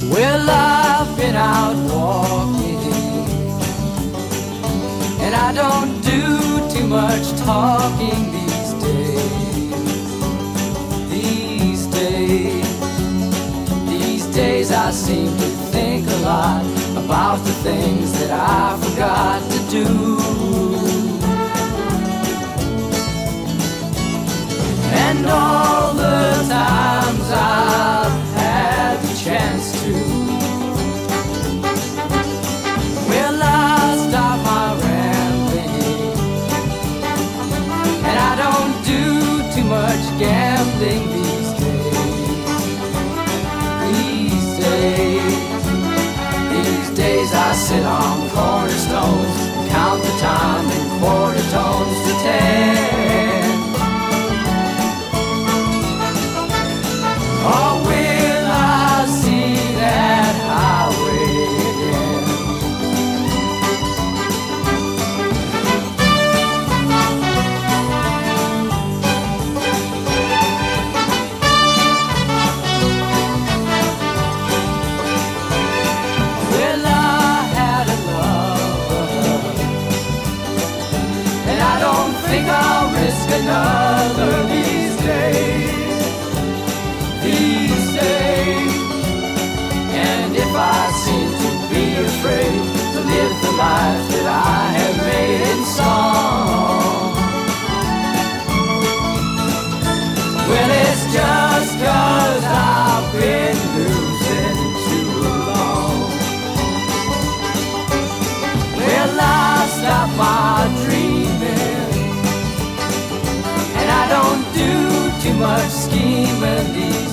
Well, I've been out walking, and I don't do too much talking these days. These days I seem to think a lot about the things that I forgot to do. And all the times I've had the chance to, well, I stop my rambling, and I don't do too much gambling these days. These days I sit on cornerstones and count the time in quarter tones to 10. Or will I see that highway again? Well, I had a lover, and I don't think I'll risk another these days. And if I seem to be afraid to live the life that I have made in song, well, it's just 'cause I've been losing too long. Well, I stop my dreaming, and I don't do too much scheming these